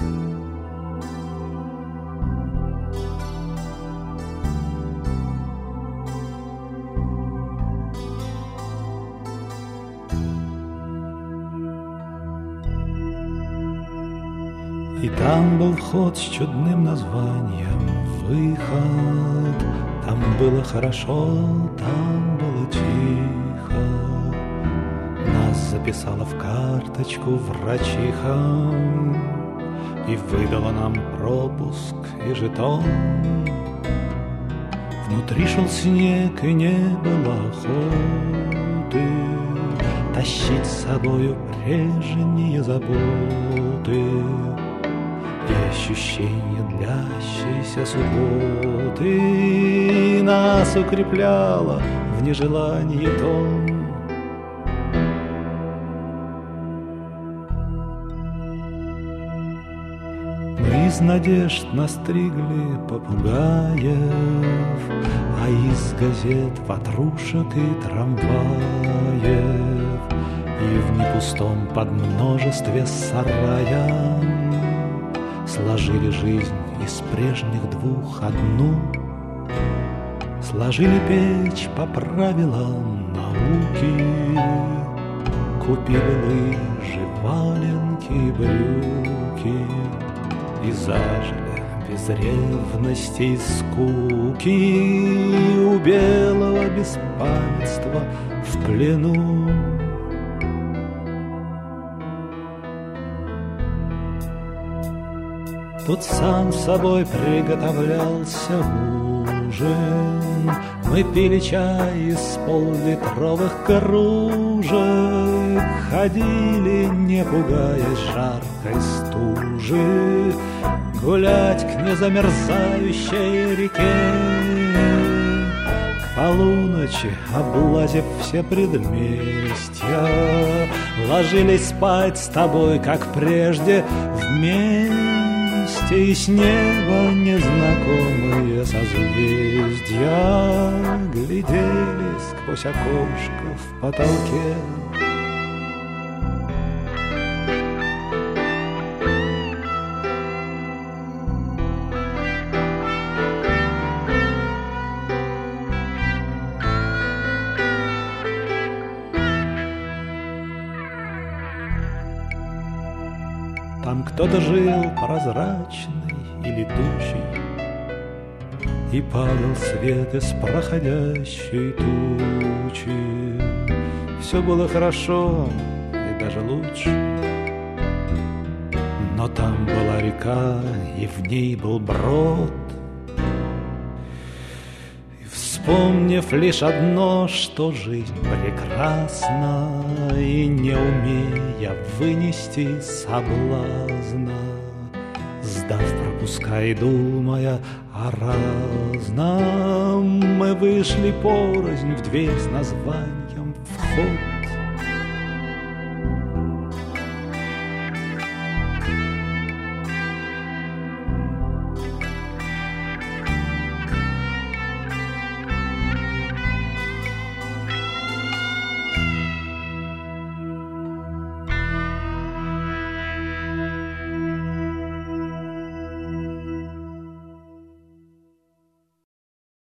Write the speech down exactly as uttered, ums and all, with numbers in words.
И там был вход с чудным названием «Выход». Там было хорошо, там было тихо. Нас записала в карточку врачиха и выдала нам пропуск и жетон. Внутри шел снег, и не было охоты тащить с собою прежние заботы и ощущение длящейся субботы нас укрепляло в нежелании том. Мы из надежд настригли попугаев, а из газет ватрушек и трамваев, и в непустом подмножестве сарая сложили жизнь из прежних двух одну, сложили печь по правилам науки, купили лыжи, валенки, брюки и зажили без ревности и скуки у белого беспамятства в плену. Тут сам собой приготовлялся ужин. Мы пили чай из поллитровых кружек, ходили, не пугаясь жаркой стужи, гулять к незамерзающей реке. К полуночи, облазив все предместья, ложились спать с тобой, как прежде, вместе. И с неба незнакомые созвездия глядели сквозь окошко в потолке. Там кто-то жил прозрачный и летучий, и падал свет из проходящей тучи. Все было хорошо и даже лучше, но там была река, и в ней был брод. Вспомнив лишь одно, что жизнь прекрасна, и не умея вынести соблазна, сдав пропуска и думая о разном, мы вышли порознь в дверь с названием «Вход».